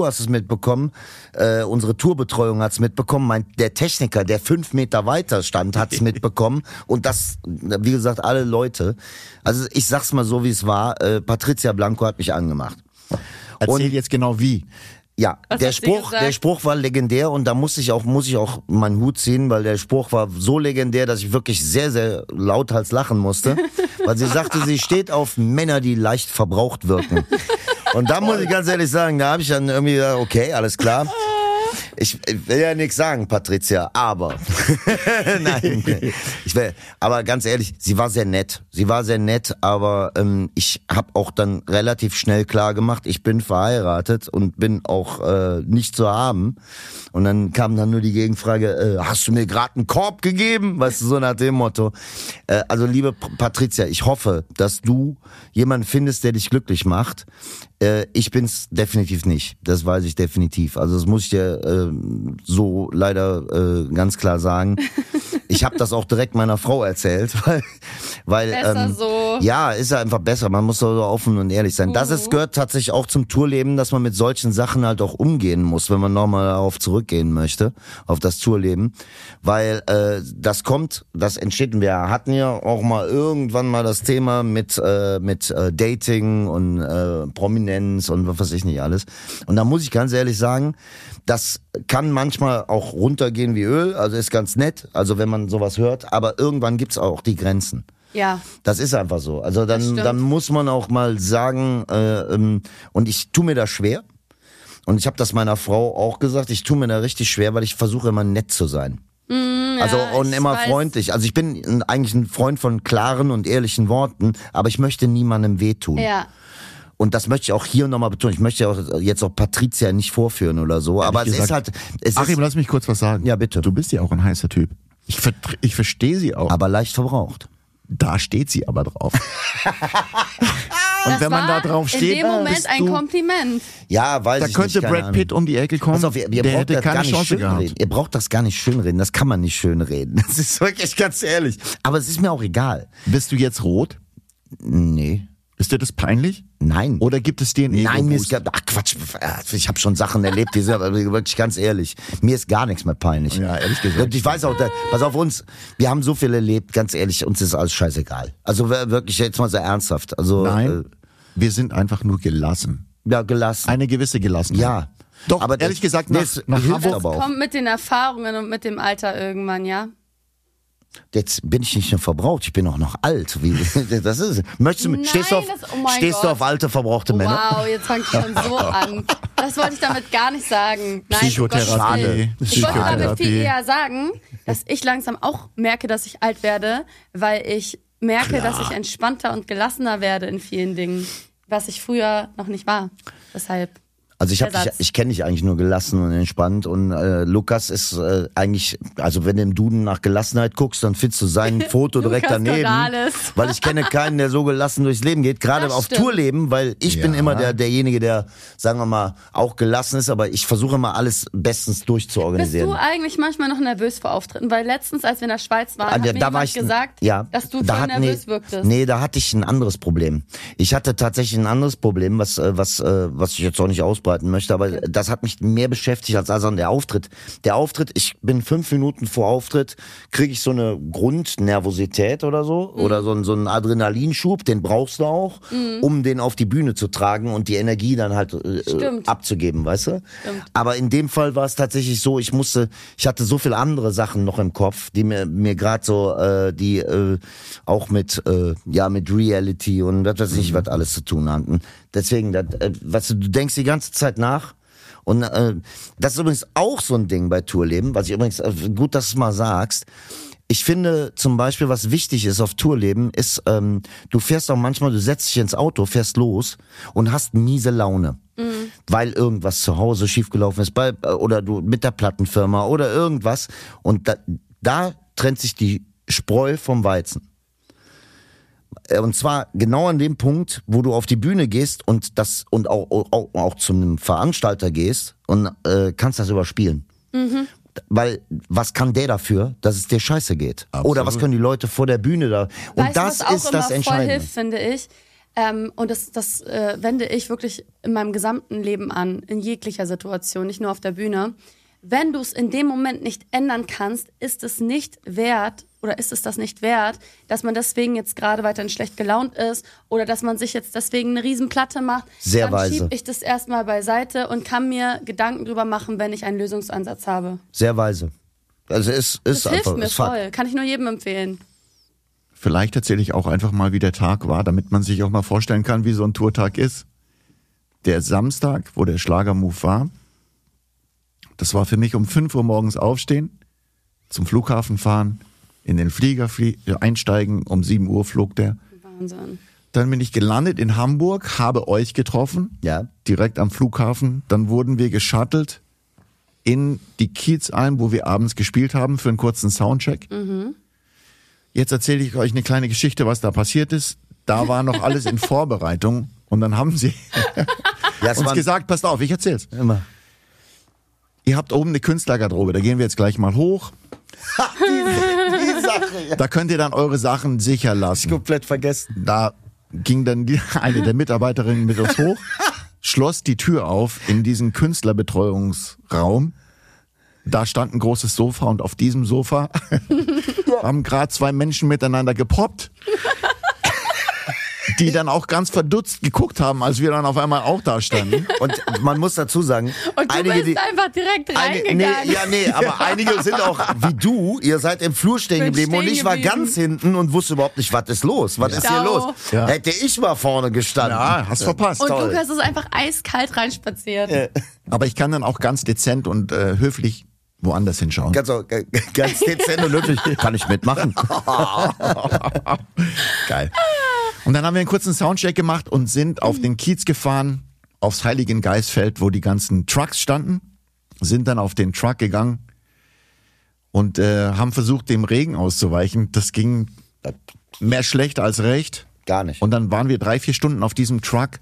unsere Tourbetreuung hat es mitbekommen, der Techniker, der 5 Meter weiter stand, hat es mitbekommen und das, wie gesagt, alle Leute. Also ich sag's mal so, wie es war, Patricia Blanco hat mich angemacht. Erzähl jetzt genau wie. Ja, Was der hat sie Spruch gesagt? war legendär und da muss ich auch meinen Hut ziehen, weil der Spruch war so legendär, dass ich wirklich sehr, sehr lauthals lachen musste, weil sie sagte, sie steht auf Männer, die leicht verbraucht wirken. Und da muss ich ganz ehrlich sagen, da habe ich dann irgendwie gesagt, okay, alles klar. Ich will ja nichts sagen, Patricia, aber nein, aber ganz ehrlich, sie war sehr nett, aber ich habe auch dann relativ schnell klar gemacht, ich bin verheiratet und bin auch nicht zu haben. Und dann kam dann nur die Gegenfrage, hast du mir gerade einen Korb gegeben? Weißt du, so nach dem Motto. Also liebe Patricia, ich hoffe, dass du jemanden findest, der dich glücklich macht. Ich bin's definitiv nicht. Das weiß ich definitiv. Also das muss ich dir so leider ganz klar sagen. Ich habe das auch direkt meiner Frau erzählt, weil Besser so. ja, ist ja einfach besser. Man muss so offen und ehrlich sein. Das gehört tatsächlich auch zum Tourleben, dass man mit solchen Sachen halt auch umgehen muss, wenn man nochmal darauf zurückgehen möchte, auf das Tourleben. Weil das entsteht, wir hatten ja auch mal irgendwann mal das Thema mit Dating und Prominenz und was weiß ich nicht alles. Und da muss ich ganz ehrlich sagen, das kann manchmal auch runtergehen wie Öl, also ist ganz nett, also wenn man sowas hört, aber irgendwann gibt's auch die Grenzen. Ja. Das ist einfach so. Also dann muss man auch mal sagen, und ich tue mir das schwer. Und ich habe das meiner Frau auch gesagt, ich tue mir da richtig schwer, weil ich versuche immer nett zu sein. Also und immer freundlich. Also ich bin eigentlich ein Freund von klaren und ehrlichen Worten, aber ich möchte niemandem wehtun. Ja. Und das möchte ich auch hier nochmal betonen. Ich möchte auch jetzt auch Patricia nicht vorführen oder so. Aber es ist halt... Achim, lass mich kurz was sagen. Ja, bitte. Du bist ja auch ein heißer Typ. Ich verstehe sie auch. Aber leicht verbraucht. Da steht sie aber drauf. Und wenn man da drauf steht, in dem Moment bist ein du, Kompliment. Ja, weiß da ich könnte nicht. keine Brad Pitt um die Ecke kommen. Pass auf, ihr der braucht hätte das keine gar nicht Chance gehabt. schönreden. Ihr braucht das gar nicht schönreden. Das kann man nicht schönreden. Das ist wirklich ganz ehrlich. Aber es ist mir auch egal. Bist du jetzt rot? Nee. Ist dir das peinlich? Nein. Oder gibt es dir einen Nein, mir ist Ego-Boost? ach Quatsch, ich habe schon Sachen erlebt, die sind aber wirklich ganz ehrlich. Mir ist gar nichts mehr peinlich. Ja, ehrlich gesagt. Und ich weiß auch, pass auf uns, wir haben so viel erlebt, ganz ehrlich, uns ist alles scheißegal. Also wirklich jetzt mal sehr ernsthaft. Also Nein, wir sind einfach nur gelassen. ja, gelassen. Eine gewisse Gelassenheit. Ja. Doch, aber ehrlich gesagt, das nach hilft Hamburg. aber auch. Kommt mit den Erfahrungen und mit dem Alter irgendwann, ja? Jetzt bin ich nicht nur verbraucht, ich bin auch noch alt. Wie, das ist. Möchtest du, Nein, stehst du auf, oh mein stehst du Gott. auf alte verbrauchte Männer? Wow, jetzt fange ich schon so an. Das wollte ich damit gar nicht sagen. Nein, Psychotherapie. um Gottes Willen. Ich wollte damit Psychotherapie. viel eher sagen, dass ich langsam auch merke, dass ich alt werde, weil ich merke, dass ich entspannter und gelassener werde in vielen Dingen, was ich früher noch nicht war. Deshalb. Also Der Satz. ich kenne dich eigentlich nur gelassen und entspannt und Lukas ist eigentlich, also wenn du im Duden nach Gelassenheit guckst, dann findest du sein Foto direkt Lukas daneben, Cordalis. weil ich kenne keinen, der so gelassen durchs Leben geht, gerade Das auf stimmt. Tourleben, weil ich Ja. bin immer derjenige, der, sagen wir mal, auch gelassen ist, aber ich versuche immer alles bestens Bist durchzuorganisieren. du eigentlich manchmal noch nervös vor Auftritten? Weil letztens, als wir in der Schweiz waren, hat mir jemand gesagt, ja, dass du voll nervös wirktest. Nee, da hatte ich ein anderes Problem. Ich hatte tatsächlich ein anderes Problem, was ich jetzt auch nicht ausbreiten möchte, aber das hat mich mehr beschäftigt als der Auftritt. Der Auftritt, ich bin 5 Minuten vor Auftritt, kriege ich so eine Grundnervosität oder so, oder so einen Adrenalinschub, den brauchst du auch, um den auf die Bühne zu tragen und die Energie dann halt Stimmt. abzugeben, weißt du? Stimmt. Aber in dem Fall war es tatsächlich so, ich hatte so viele andere Sachen noch im Kopf, die mir gerade so, auch mit Reality und was weiß ich, was alles zu tun hatten. Deswegen, weißt du denkst die ganze Zeit nach. Und das ist übrigens auch so ein Ding bei Tourleben, was ich übrigens, gut, dass du es mal sagst. Ich finde zum Beispiel, was wichtig ist auf Tourleben, ist, du fährst auch manchmal, du setzt dich ins Auto, fährst los und hast miese Laune. Weil irgendwas zu Hause schiefgelaufen ist, oder du mit der Plattenfirma oder irgendwas. Und da trennt sich die Spreu vom Weizen. Und zwar genau an dem Punkt, wo du auf die Bühne gehst und auch zu einem Veranstalter gehst und kannst das überspielen. Weil was kann der dafür, dass es dir scheiße geht? Absolut. Oder was können die Leute vor der Bühne da? Und Weißt du, das was auch ist immer das voll Entscheidende. hilft, finde ich. Und das wende ich wirklich in meinem gesamten Leben an, in jeglicher Situation, nicht nur auf der Bühne. Wenn du es in dem Moment nicht ändern kannst, ist es das nicht wert, dass man deswegen jetzt gerade weiterhin schlecht gelaunt ist oder dass man sich jetzt deswegen eine Riesenplatte macht. Sehr dann weise. schiebe ich das erstmal beiseite und kann mir Gedanken drüber machen, wenn ich einen Lösungsansatz habe. Sehr weise. Also ist Das hilft einfach mir ist Fakt. voll. Kann ich nur jedem empfehlen. Vielleicht erzähle ich auch einfach mal, wie der Tag war, damit man sich auch mal vorstellen kann, wie so ein Tourtag ist. Der Samstag, wo der Schlagermove war, das war für mich um 5 Uhr morgens aufstehen, zum Flughafen fahren, in den Flieger einsteigen, um 7 Uhr flog der. Wahnsinn. Dann bin ich gelandet in Hamburg, habe euch getroffen, Ja. direkt am Flughafen. Dann wurden wir geshuttelt in die Kiezalm, wo wir abends gespielt haben für einen kurzen Soundcheck. Jetzt erzähle ich euch eine kleine Geschichte, was da passiert ist. Da war noch alles in Vorbereitung und dann haben sie Ja, es uns waren- gesagt, passt auf, ich erzähl's. Immer. Ihr habt oben eine Künstlergarderobe, da gehen wir jetzt gleich mal hoch. lache. Ja. Da könnt ihr dann eure Sachen sicher lassen. Komplett vergessen. Da ging dann eine der Mitarbeiterinnen mit uns hoch, schloss die Tür auf in diesen Künstlerbetreuungsraum. Da stand ein großes Sofa und auf diesem Sofa haben gerade 2 Menschen miteinander gepoppt, die dann auch ganz verdutzt geguckt haben, als wir dann auf einmal auch da standen. Und man muss dazu sagen, Und du bist einfach direkt reingegangen. aber einige sind auch wie du, ihr seid im Flur stehen Bin geblieben und stehen ich war geblieben. ganz hinten und wusste überhaupt nicht, was ist los, was ist hier Stau. los. Ja. Hätte ich mal vorne gestanden. Ja, hast verpasst. Und Toll. Lukas ist einfach eiskalt reinspaziert. Aber ich kann dann auch ganz dezent und höflich woanders hinschauen. Ganz dezent und höflich. Kann ich mitmachen? Geil. Und dann haben wir einen kurzen Soundcheck gemacht und sind auf den Kiez gefahren, aufs Heiligengeistfeld, wo die ganzen Trucks standen, sind dann auf den Truck gegangen und haben versucht, dem Regen auszuweichen. Das ging mehr schlecht als recht. Gar nicht. Und dann waren wir 3-4 Stunden auf diesem Truck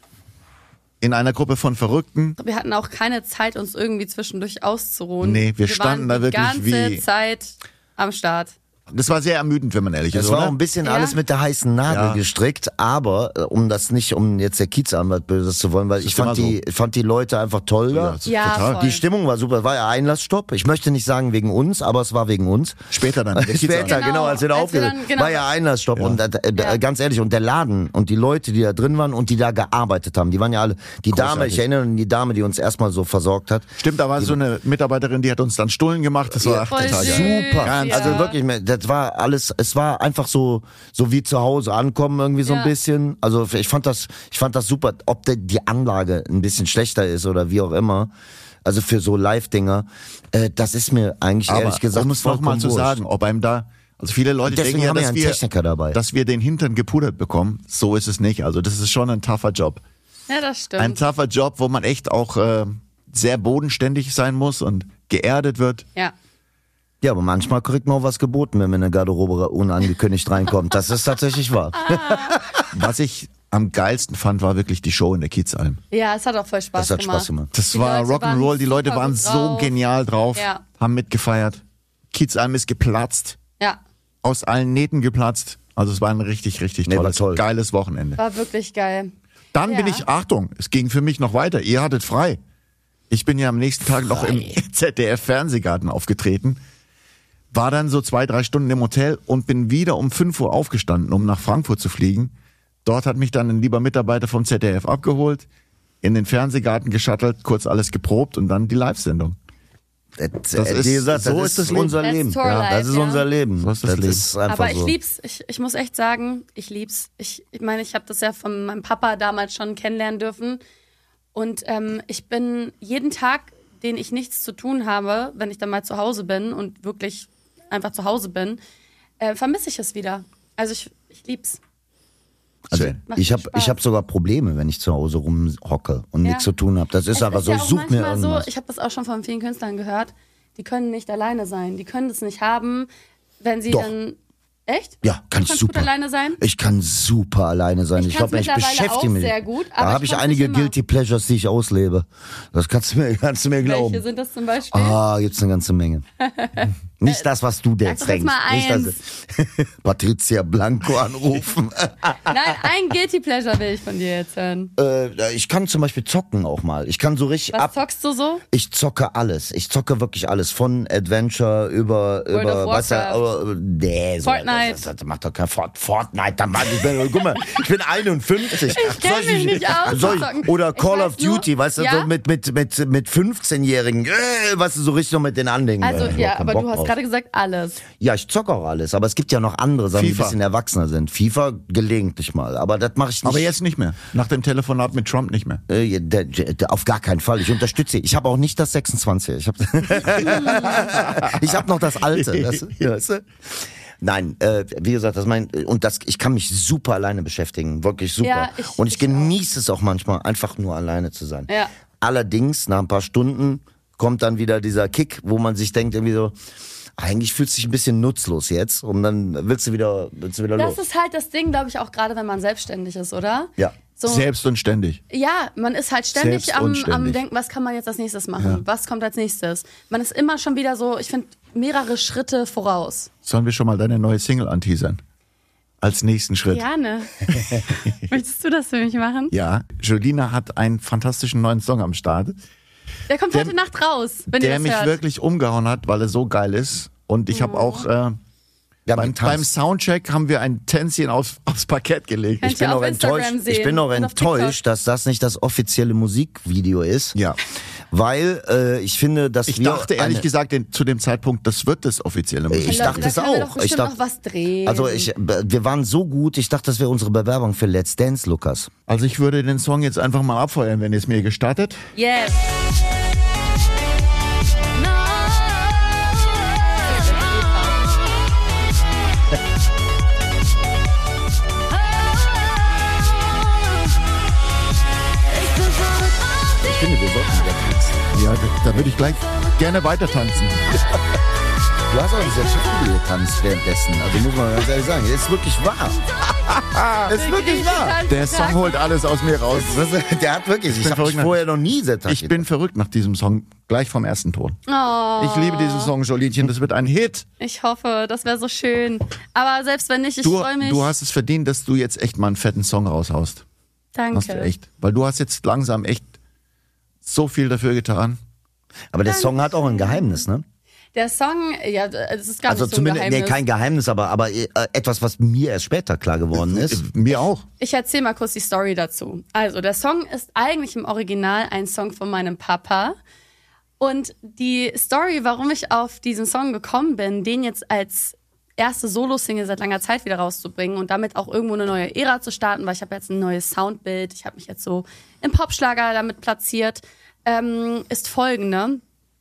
in einer Gruppe von Verrückten. Wir hatten auch keine Zeit, uns irgendwie zwischendurch auszuruhen. Nee, wir standen waren da wirklich die ganze wie- Zeit am Start. Das war sehr ermüdend, wenn man ehrlich ist, Es war auch oder? ein bisschen Ja. alles mit der heißen Nadel Ja. gestrickt, aber um jetzt der Kiezanwalt Böses zu wollen, weil ich ist fand die Leute einfach toll da. das ist Ja, total. voll. Die Stimmung war super, es war ja Einlassstopp. Ich möchte nicht sagen wegen uns, aber es war wegen uns. Später dann. der Später, Kiezanwalt. genau, als wir da Als wir aufgesetzt dann- genau. war ja Einlassstopp. Ja. Und ganz ehrlich, und der Laden und die Leute, die da drin waren und die da gearbeitet haben, die waren ja alle, die Dame, Großartig. ich erinnere an die Dame, die uns erstmal so versorgt hat. Stimmt, da war so eine Mitarbeiterin, die hat uns dann Stullen gemacht. Das war Voll total süß. geil. Super. Ja. Also wirklich, das war alles, es war einfach so wie zu Hause ankommen irgendwie so ein Ja. bisschen. Also ich fand das super, ob die Anlage ein bisschen schlechter ist oder wie auch immer. Also für so Live-Dinger, das ist mir eigentlich Aber ehrlich gesagt um es nochmal vollkommen zu wurscht. sagen, ob einem da, also viele Leute Deswegen denken ja, haben wir ja dass einen Techniker dabei. dass wir den Hintern gepudert bekommen. So ist es nicht. Also das ist schon ein tougher Job. Ja, das stimmt. Ein tougher Job, wo man echt auch sehr bodenständig sein muss und geerdet wird. ja. Ja, aber manchmal kriegt man auch was geboten, wenn man in eine Garderobe unangekündigt reinkommt. Das ist tatsächlich wahr. Was ich am geilsten fand, war wirklich die Show in der Kiezalm. Ja, es hat auch voll Spaß Das hat gemacht. Spaß gemacht. Das Die war Leute Rock'n'Roll, waren die Leute super waren gut so drauf. genial drauf, Ja. haben mitgefeiert. Kiezalm ist geplatzt, Ja, aus allen Nähten geplatzt. Also es war ein richtig, richtig Nee, war tolles, toll. geiles Wochenende. war wirklich geil. Dann Ja. bin ich, Achtung, es ging für mich noch weiter. Ihr hattet frei. Ich bin ja am nächsten Tag noch im ZDF-Fernsehgarten aufgetreten. War dann so 2-3 Stunden im Hotel und bin wieder um 5 Uhr aufgestanden, um nach Frankfurt zu fliegen. Dort hat mich dann ein lieber Mitarbeiter vom ZDF abgeholt, in den Fernsehgarten geschattelt, kurz alles geprobt und dann die Live-Sendung. Das ist- wie gesagt, so das ist das unser Leben. Leben. That's tour life, das ist ja. unser Leben. So ist das Leben. ist einfach Aber ich so. lieb's. Ich muss echt sagen, ich lieb's. Ich meine, ich habe das ja von meinem Papa damals schon kennenlernen dürfen. Und ich bin jeden Tag, den ich nichts zu tun habe, wenn ich dann mal zu Hause bin und wirklich einfach zu Hause bin, vermisse ich es wieder. Also ich lieb's. Also Schön. Macht ich mir habe Spaß. ich hab sogar Probleme, wenn ich zu Hause rumhocke und Ja. nichts zu tun habe. Das ist einfach so, ja ich auch such mir manchmal so, irgendwas. ich habe das auch schon von vielen Künstlern gehört, die können nicht alleine sein. Die können das nicht haben, wenn sie Doch. dann... Echt? Ja, kann du ich kannst super. gut alleine sein? Ich kann super alleine sein. Ich Ich kann's glaube, ich mittlerweile beschäftige auch mich. sehr gut, Da aber habe ich ich kann's einige nicht immer. Guilty Pleasures, die ich auslebe. Das kannst du mir Welche glauben. sind das zum Beispiel? Gibt's eine ganze Menge. Nicht das, was du jetzt doch jetzt denkst. mal Nicht eins. Patricia Blanco anrufen. Nein, ein Guilty Pleasure will ich von dir jetzt hören. Ich kann zum Beispiel zocken auch mal. Ich kann so richtig Was zockst du so? Ich zocke alles. Ich zocke wirklich alles. Von Adventure über World of weißt du, Warcraft. nee, so, Fortnite. Das macht doch kein Fortnite. Dann guck mal, ich bin 51. Ich kenn mich nicht aus, Soll zocken. oder Ich Call weiß of nur- Duty, weißt du, Ja? so mit 15-Jährigen, weißt du, so richtig noch mit den Anlegen. Also, ja, keinen aber Bock du hast drauf. gerade gesagt alles. Ja, ich zocke auch alles, aber es gibt ja noch andere Sachen, die ein FIFA. bisschen erwachsener sind. FIFA gelegentlich mal, aber das mache ich nicht. Aber jetzt nicht mehr. Nach dem Telefonat mit Trump nicht mehr. Auf gar keinen Fall. Ich unterstütze. Ich habe auch nicht das 26. Ich habe noch das alte. Weißt du? Nein, wie gesagt, ich kann mich super alleine beschäftigen, wirklich super. Ja, und ich ich genieße es auch manchmal, einfach nur alleine zu sein. Ja. Allerdings, nach ein paar Stunden kommt dann wieder dieser Kick, wo man sich denkt irgendwie so, eigentlich fühlt sich ein bisschen nutzlos jetzt und dann willst du wieder Das los. ist halt das Ding, glaube ich, auch gerade, wenn man selbstständig ist, oder? Ja. So, Selbst und ständig. ja, man ist halt ständig Selbst am und ständig. Denken, was kann man jetzt als nächstes machen? Was kommt als nächstes? Man ist immer schon wieder so, ich finde, mehrere Schritte voraus. Sollen wir schon mal deine neue Single anteasern? Als nächsten Schritt. Gerne. Möchtest du das für mich machen? Ja, Jolina hat einen fantastischen neuen Song am Start, Der kommt heute Nacht raus, wenn ihr der das mich hört. wirklich umgehauen hat, weil er so geil ist. Und ich habe auch beim Soundcheck haben wir ein Tänzchen aufs Parkett gelegt. Könnt Ich bin ihr noch auf Instagram enttäuscht. sehen Ich bin noch und auf TikTok. enttäuscht, dass das nicht das offizielle Musikvideo ist. Ja. Weil ich finde, dass Ich wir dachte ehrlich gesagt zu dem Zeitpunkt, das wird das offizielle Musik. Ich Leute, dachte da es können wir auch. doch bestimmt noch was drehen. Also wir waren so gut. Ich dachte, das wäre unsere Bewerbung für Let's Dance, Lukas. Also ich würde den Song jetzt einfach mal abfeuern, wenn ihr es mir gestattet. Yes. Ich finde, wir sollten wieder tanzen. Ja, da würde ich gleich gerne weiter tanzen. Du hast auch nicht sehr viel getanzt währenddessen. Also muss man ganz ehrlich sagen, es ist wirklich wahr. Es ist wirklich wahr. Der Song holt alles aus mir raus. Der hat wirklich, ich habe verrückt. vorher noch nie sehr Ich bin verrückt nach diesem Song, gleich vom ersten Ton. Oh, Ich liebe diesen Song, Jolinchen, das wird ein Hit. ich hoffe, das wäre so schön. Aber selbst wenn nicht, ich Du, freue mich. du hast es verdient, dass du jetzt echt mal einen fetten Song raushaust. Danke. Hast du echt. Weil du hast jetzt langsam echt so viel dafür getan. Aber der Song hat auch ein Geheimnis, ne? Der Song, ja, es ist gar Also nicht so ein zumindest, Geheimnis. kein Geheimnis, aber etwas, was mir erst später klar geworden ist. Mir auch. Ich erzähle mal kurz die Story dazu. Also, der Song ist eigentlich im Original ein Song von meinem Papa. Und die Story, warum ich auf diesen Song gekommen bin, den jetzt als erste Solo-Single seit langer Zeit wieder rauszubringen und damit auch irgendwo eine neue Ära zu starten, weil ich habe jetzt ein neues Soundbild, ich habe mich jetzt so im Popschlager damit platziert, ist folgende.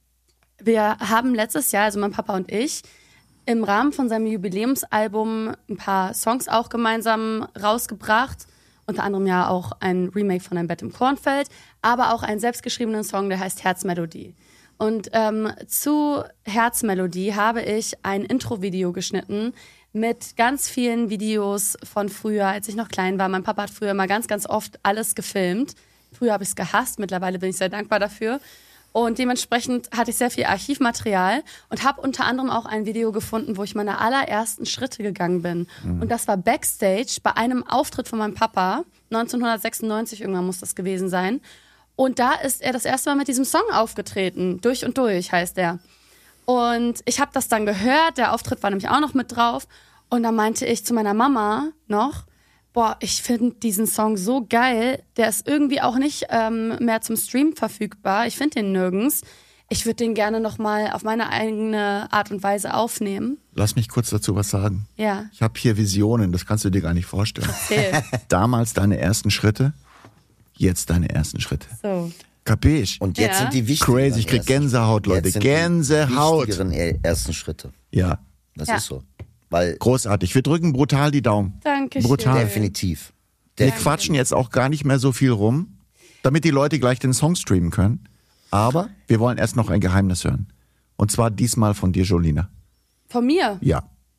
Wir haben letztes Jahr, also mein Papa und ich, im Rahmen von seinem Jubiläumsalbum ein paar Songs auch gemeinsam rausgebracht. Unter anderem ja auch ein Remake von Ein Bett im Kornfeld, aber auch einen selbstgeschriebenen Song, der heißt Herzmelodie. Und zu Herzmelodie habe ich ein Intro-Video geschnitten mit ganz vielen Videos von früher, als ich noch klein war. Mein Papa hat früher mal ganz, ganz oft alles gefilmt. Früher habe ich es gehasst, mittlerweile bin ich sehr dankbar dafür. Und dementsprechend hatte ich sehr viel Archivmaterial und habe unter anderem auch ein Video gefunden, wo ich meine allerersten Schritte gegangen bin. Und das war Backstage bei einem Auftritt von meinem Papa. 1996 irgendwann muss das gewesen sein. Und da ist er das erste Mal mit diesem Song aufgetreten. Durch und durch heißt er. Und ich habe das dann gehört. Der Auftritt war nämlich auch noch mit drauf. Und dann meinte ich zu meiner Mama noch, boah, ich finde diesen Song so geil. Der ist irgendwie auch nicht mehr zum Stream verfügbar. Ich finde den nirgends. Ich würde den gerne nochmal auf meine eigene Art und Weise aufnehmen. Lass mich kurz dazu was sagen. Ja, Ich habe hier Visionen, das kannst du dir gar nicht vorstellen. erzähl. Damals deine ersten Schritte, jetzt deine ersten Schritte. So. Kapisch? Und jetzt Ja. sind die wichtigeren Crazy, ich krieg ersten Gänsehaut, Schritte. Leute. Jetzt sind Gänsehaut. Die wichtigeren ersten Schritte. Ja, Das Ja. ist so. Weil großartig. Wir drücken brutal die Daumen. Dankeschön. Brutal. definitiv. Wir quatschen jetzt auch gar nicht mehr so viel rum, damit die Leute gleich den Song streamen können. Aber wir wollen erst noch ein Geheimnis hören. Und zwar diesmal von dir, Jolina. Von mir, Ja,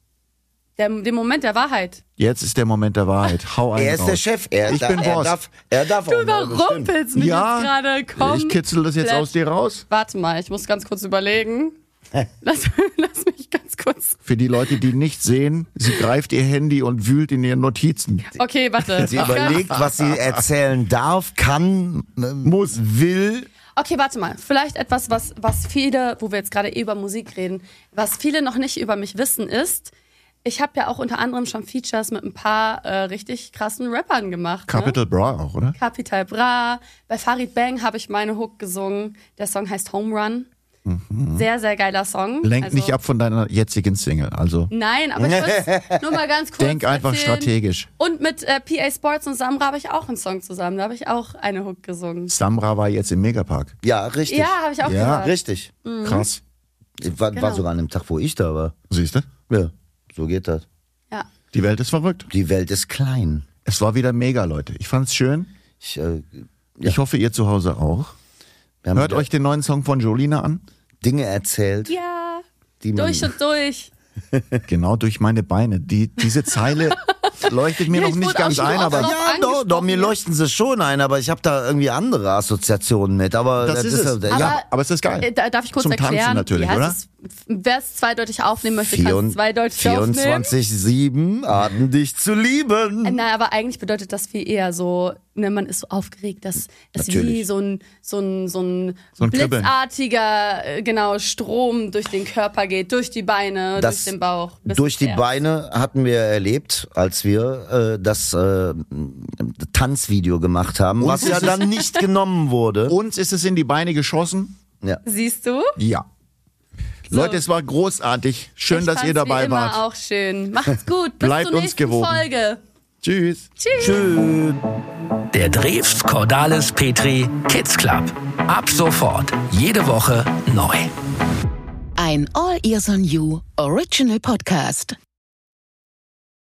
dem Moment der Wahrheit. jetzt ist der Moment der Wahrheit. Hau einen Er ist raus. der Chef. Ich bin Boss. Er darf Du auch mal bestimmen. überrumpelst mich Ja, jetzt gerade. Komm. ich kitzel das jetzt aus dir raus. Warte mal, ich muss ganz kurz überlegen. Lass mich ganz kurz. Für die Leute, die nicht sehen, sie greift ihr Handy und wühlt in ihren Notizen. Okay, warte. Sie überlegt, was sie erzählen darf, kann, muss, will. Okay, warte mal. Vielleicht etwas, was viele, wo wir jetzt gerade über Musik reden, was viele noch nicht über mich wissen, ist, ich habe ja auch unter anderem schon Features mit ein paar richtig krassen Rappern gemacht. Capital Bra auch, oder? Capital Bra. Bei Farid Bang habe ich meine Hook gesungen. Der Song heißt Home Run. Sehr, sehr geiler Song. Lenk Also- nicht ab von deiner jetzigen Single. Also Nein, aber ich würde nur mal ganz kurz denk einfach erzählen. strategisch. Und mit PA Sports und Samra habe ich auch einen Song zusammen. Da habe ich auch eine Hook gesungen. Samra war jetzt im Megapark. Ja, richtig. Ja, habe ich auch Ja. gehört. Richtig. Krass. War Genau. sogar an dem Tag, wo ich da war. Siehst du? Ja, so geht das. Ja. Die Welt ist verrückt. Die Welt ist klein. Es war wieder mega, Leute. Ich fand's schön. Ich, Ich hoffe, ihr zu Hause auch. wir haben Hört wieder euch den neuen Song von Jolina an. Dinge erzählt, Ja, die man... durch und durch. Genau durch meine Beine. Diese Zeile leuchtet mir Ja, noch ich nicht wurde ganz auch schon ein, oft aber drauf Ja, doch, angesprochen. mir leuchten sie schon ein, aber ich habe da irgendwie andere Assoziationen mit. Aber das ist es. ja, Aber es ist geil. Darf ich kurz Zum Tanzen erklären? natürlich, ja, oder? Es ist wer es zweideutig aufnehmen möchte, kann es zweideutig aufnehmen. 24/7, Arten dich zu lieben. Nein, aber eigentlich bedeutet das viel eher so, ne, man ist so aufgeregt, dass es wie so ein blitzartiger Strom durch den Körper geht, durch die Beine, durch den Bauch. Durch die Beine hatten wir erlebt, als wir das Tanzvideo gemacht haben, was ja dann nicht genommen wurde. Uns ist es in die Beine geschossen. Ja. Siehst du? Ja. So. Leute, es war großartig. Schön, dass ihr dabei wie immer wart. Auch schön. Macht's gut. Bis Bleibt zur uns nächsten gewogen. Folge. Tschüss. Tschüss. Der Drews Cordalis Petri Kids Club. Ab sofort. Jede Woche neu. Ein All Ears on You Original Podcast.